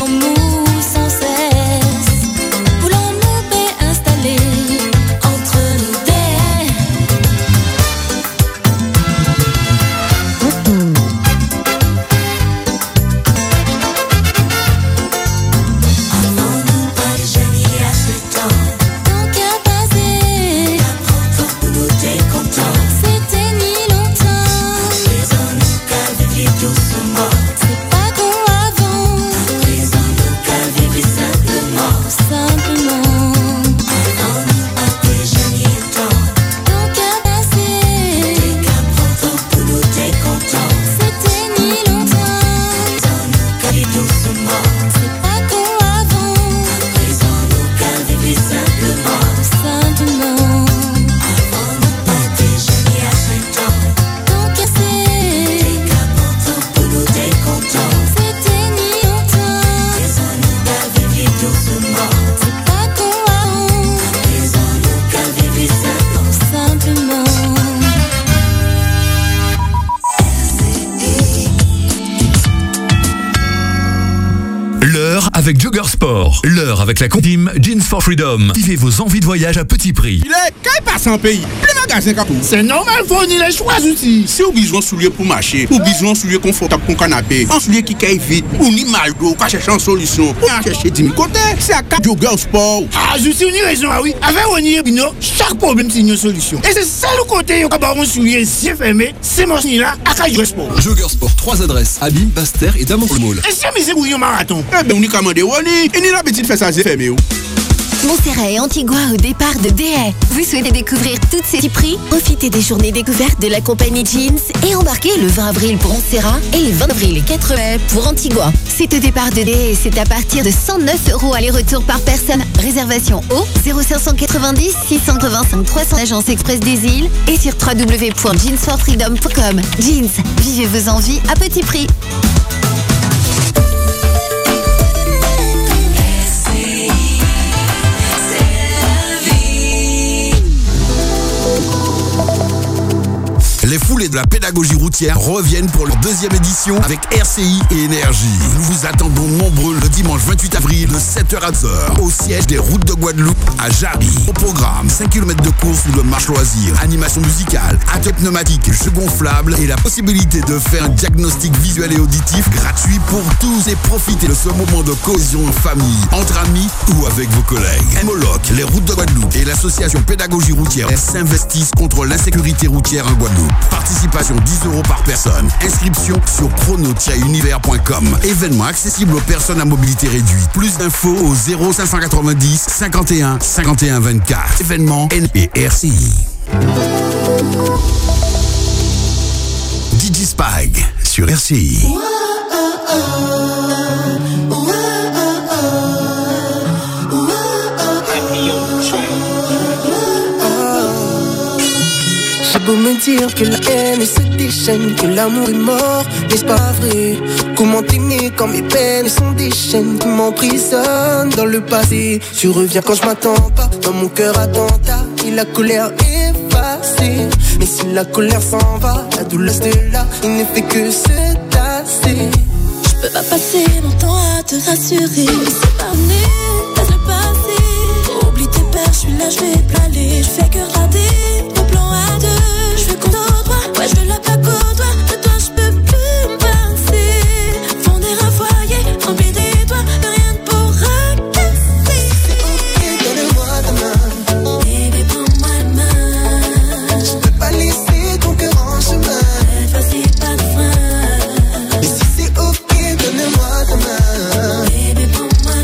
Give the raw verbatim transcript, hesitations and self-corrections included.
Défions-nous sans cesse. Voulons-nous paix installer entre nous des. Avons-nous pas déjà lié à ce temps? Tant qu'à passer, qu'à pour nous décontents. C'était ni longtemps. Présons-nous qu'à vivre doucement. C'est pas qu'on avant. Présons-nous qu'à vivre simplement. Simplement. Avons-nous pas déjà lié au temps? Tant qu'à passer, qu'à pour nous décontents. C'était ni longtemps. Présons-nous qu'à vivre doucement. C'est pas qu'on avant. Présons-nous qu'à vivre simplement. Simplement. Avons-nous pas déjà lié à ce temps? Tant qu'à c'est, qu'à pour nous décontents. C'était ni longtemps. Présons-nous qu'à vivre doucement. C'est pas qu'on avant. Présons-nous qu'à vivre simplement. Simplement. L'heure avec Jogger Sport. L'heure avec la team Jeans for Freedom. Vivez vos envies de voyage à petit prix. Il est, quand il passe en pays, plus magasin qu'à tout. C'est normal, faut ni les choix aussi. Si vous avez besoin de souliers pour marcher, ou besoin de souliers confortables pour canapé, un soulier qui caille vite, ou ni mal d'eau, qu'à chercher une solution, ou à chercher dix mille côtés, c'est à quatre Jogger Sport. Ah, je suis une raison, ah oui. Avec Oni Bino, chaque problème, c'est une solution. Et c'est ça le côté, il y a un soulier si fermé, c'est mon signe là, à Jogger Sport. Jogger Sport, trois adresses, Abîme, Basse-Terre et Daman-le-Mall. Et si on mise un marathon? Eh ben, on y commande Oni, et ni l'habitude de faire ça, c'est fermé. Montserrat et Antigua au départ de D A. Vous souhaitez découvrir toutes ces petits prix? Profitez des journées découvertes de la compagnie Jeans et embarquez le vingt avril pour Montserrat et le vingt avril et quatre mai pour Antigua. C'est au départ de D A et c'est à partir de cent neuf euros aller-retour par personne. Réservation au zéro cinq cent quatre-vingt-dix six cent quatre-vingt-cinq trois cents Agence Express des Îles et sur w w w point jeans for freedom point com. Jeans, vivez vos envies à petit prix. Les foulées de la pédagogie routière reviennent pour leur deuxième édition avec R C I et Énergie. Nous vous attendons nombreux le dimanche vingt-huit avril de sept heures à dix heures au siège des routes de Guadeloupe à Jarry. Au programme, cinq kilomètres de course ou de marche loisir, animation musicale, atelier pneumatique, jeux gonflables et la possibilité de faire un diagnostic visuel et auditif gratuit pour tous et profitez de ce moment de cohésion en famille, entre amis ou avec vos collègues. M O L O C, les routes de Guadeloupe et l'association pédagogie routière s'investissent contre l'insécurité routière en Guadeloupe. Participation dix euros par personne. Inscription sur chrono tiret univers point com. Événement accessible aux personnes à mobilité réduite. Plus d'infos au zéro cinq cent quatre-vingt-dix cinquante et un cinquante et un vingt-quatre. Événement N et R C I. D J Spag sur R C I. J'ai beau me dire que la haine se déchaîne, que l'amour est mort, n'est-ce pas vrai? Comment t'aimer quand mes peines sont des chaînes qui m'emprisonnent dans le passé? Tu reviens quand je m'attends pas, dans mon cœur attentat, et la colère effacée. Mais si la colère s'en va, la douleur c'est là, il ne fait que se tasser. Je peux pas passer longtemps à te rassurer. C'est pas né, laisse-le passer. Oublie tes peurs, je suis là, je vais planer. Je fais que